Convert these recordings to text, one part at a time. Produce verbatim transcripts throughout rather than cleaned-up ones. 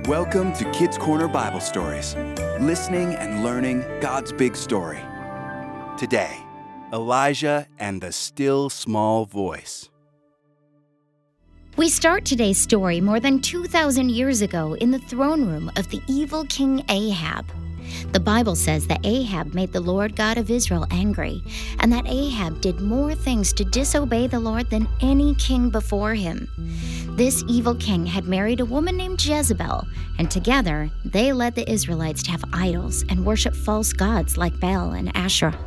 Welcome to Kids Corner Bible Stories, listening and learning God's big story. Today, Elijah and the still small voice. We start today's story more than two thousand years ago in the throne room of the evil King Ahab. The Bible says that Ahab made the Lord God of Israel angry, and that Ahab did more things to disobey the Lord than any king before him. This evil king had married a woman named Jezebel, and together they led the Israelites to have idols and worship false gods like Baal and Asherah.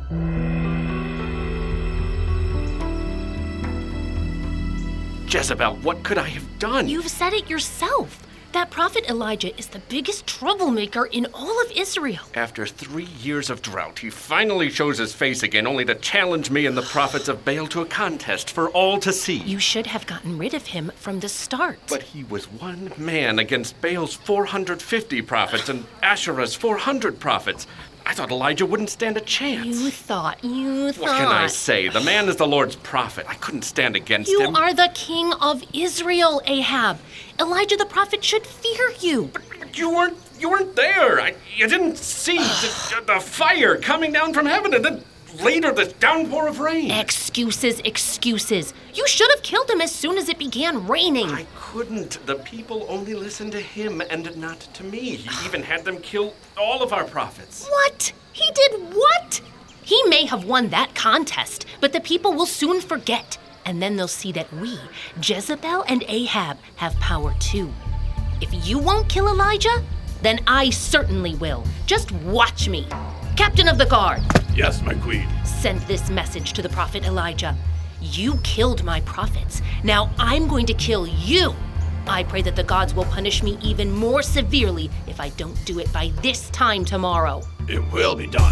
Jezebel, what could I have done? You've said it yourself. That prophet Elijah is the biggest troublemaker in all of Israel. After three years of drought, he finally shows his face again, only to challenge me and the prophets of Baal to a contest for all to see. You should have gotten rid of him from the start. But he was one man against Baal's four hundred fifty prophets and Asherah's four hundred prophets. I thought Elijah wouldn't stand a chance. You thought, you thought. What can I say? The man is the Lord's prophet. I couldn't stand against You him. are the king of Israel, Ahab. Elijah the prophet should fear you. But, but you weren't you weren't there. I, you didn't see the, the fire coming down from heaven and then later the downpour of rain. Excuses, excuses. You should have killed him as soon as it began raining. I couldn't. The people only listened to him and not to me. He even had them kill all of our prophets. What? He did what? He may have won that contest, but the people will soon forget. And then they'll see that we, Jezebel and Ahab, have power too. If you won't kill Elijah, then I certainly will. Just watch me. Captain of the guard. Yes, my queen. Send this message to the prophet Elijah. You killed my prophets. Now I'm going to kill you. I pray that the gods will punish me even more severely if I don't do it by this time tomorrow. It will be done.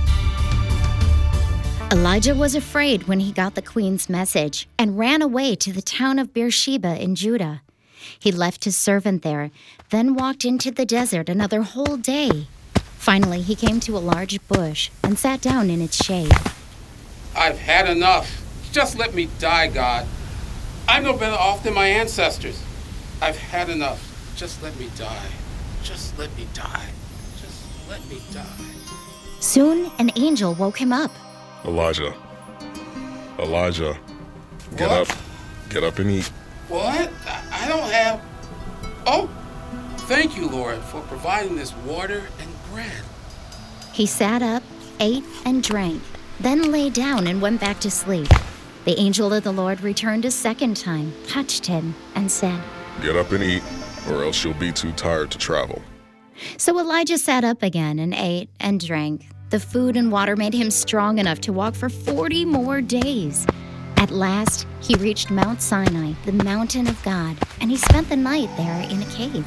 Elijah was afraid when he got the queen's message and ran away to the town of Beersheba in Judah. He left his servant there, then walked into the desert another whole day. Finally, he came to a large bush and sat down in its shade. I've had enough. Just let me die, God. I'm no better off than my ancestors. I've had enough. Just let me die. Just let me die. Just let me die. Soon, an angel woke him up. Elijah. Elijah. Get What? up. Get up and eat. What? I I don't have... Oh, thank you, Lord, for providing this water and bread. He sat up, ate, and drank, then lay down and went back to sleep. The angel of the Lord returned a second time, touched him, and said, Get up and eat, or else you'll be too tired to travel. So Elijah sat up again and ate and drank. The food and water made him strong enough to walk for forty more days. At last, he reached Mount Sinai, the mountain of God, and he spent the night there in a cave.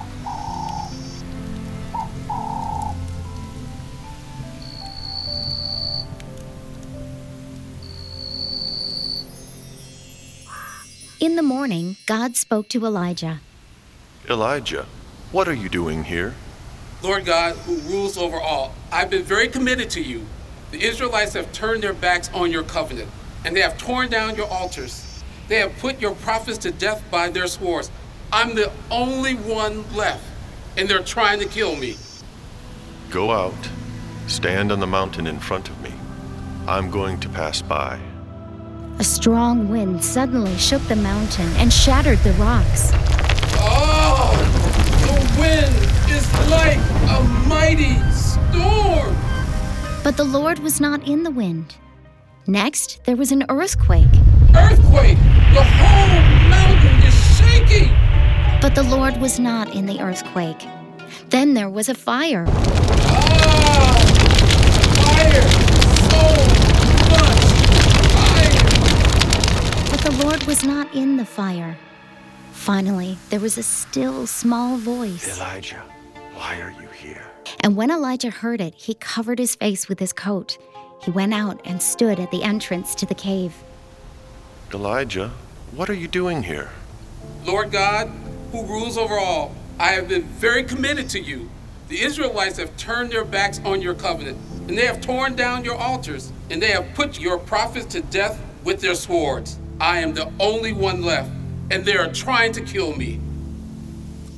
In the morning, God spoke to Elijah. Elijah, what are you doing here? Lord God, who rules over all, I've been very committed to you. The Israelites have turned their backs on your covenant, and they have torn down your altars. They have put your prophets to death by their swords. I'm the only one left, and they're trying to kill me. Go out. Stand on the mountain in front of me. I'm going to pass by. A strong wind suddenly shook the mountain and shattered the rocks. Oh, the wind is like a mighty storm. But the Lord was not in the wind. Next, there was an earthquake. Earthquake! The whole mountain is shaking! But the Lord was not in the earthquake. Then there was a fire. Ah! Fire! So much fire! But the Lord was not in the fire. Finally, there was a still, small voice. Elijah, why are you here? And when Elijah heard it, he covered his face with his coat. He went out and stood at the entrance to the cave. Elijah, what are you doing here? Lord God, who rules over all, I have been very committed to you. The Israelites have turned their backs on your covenant, and they have torn down your altars, and they have put your prophets to death with their swords. I am the only one left, and they are trying to kill me.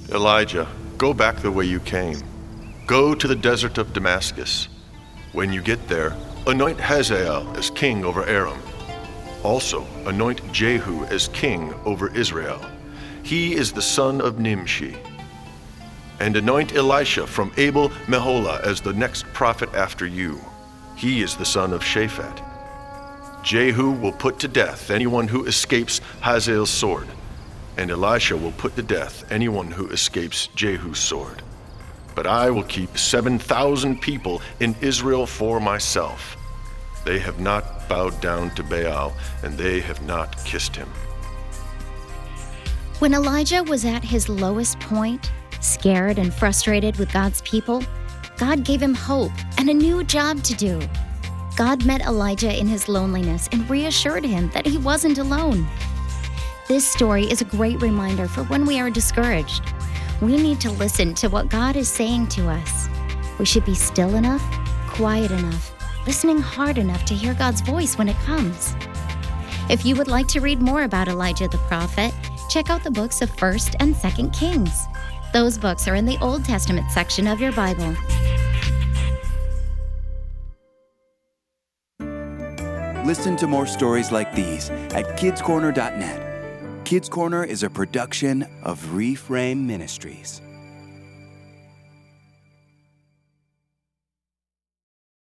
Elijah, go back the way you came. Go to the desert of Damascus. When you get there, anoint Hazael as king over Aram. Also, anoint Jehu as king over Israel. He is the son of Nimshi. And anoint Elisha from Abel Meholah as the next prophet after you. He is the son of Shaphat. Jehu will put to death anyone who escapes Hazael's sword, and Elisha will put to death anyone who escapes Jehu's sword. But I will keep seven thousand people in Israel for myself. They have not bowed down to Baal, and they have not kissed him. When Elijah was at his lowest point, scared and frustrated with God's people, God gave him hope and a new job to do. God met Elijah in his loneliness and reassured him that he wasn't alone. This story is a great reminder for when we are discouraged. We need to listen to what God is saying to us. We should be still enough, quiet enough, listening hard enough to hear God's voice when it comes. If you would like to read more about Elijah the prophet, check out the books of First and Second Kings. Those books are in the Old Testament section of your Bible. Listen to more stories like these at kids corner dot net. Kids Corner is a production of Reframe Ministries.